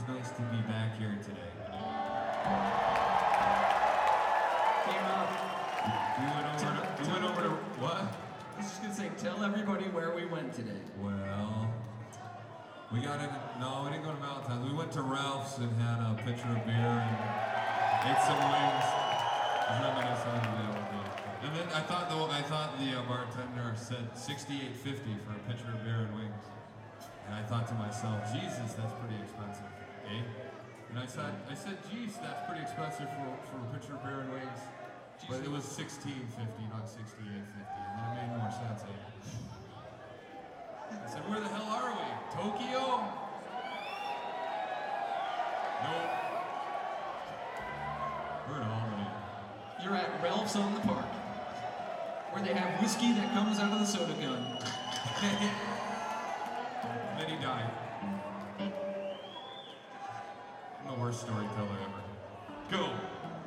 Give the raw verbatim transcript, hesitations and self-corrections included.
nice to be back here today. Came out. We went over to, we went over to, what? I was just gonna say, tell everybody where we went today. Well, we got in, no, we didn't go to Valentine's. We went to Ralph's and had a pitcher of beer and ate some wings. It was reminiscent of the old days. And then I thought the, I thought the uh, bartender said sixty-eight fifty for a pitcher of beer and wings. And I thought to myself, Jesus, that's pretty expensive, eh? And I said, I said, geez, that's pretty expensive for, for a pitcher of beer and wings. But it was sixteen fifty, not sixty-eight fifty. And then it made more sense, eh? I said, where the hell are we? Tokyo? Nope. We're in Albany. You're at Ralph's on the Park, where they have whiskey that comes out of the soda gun. Then he died. I'm the worst storyteller ever. Go!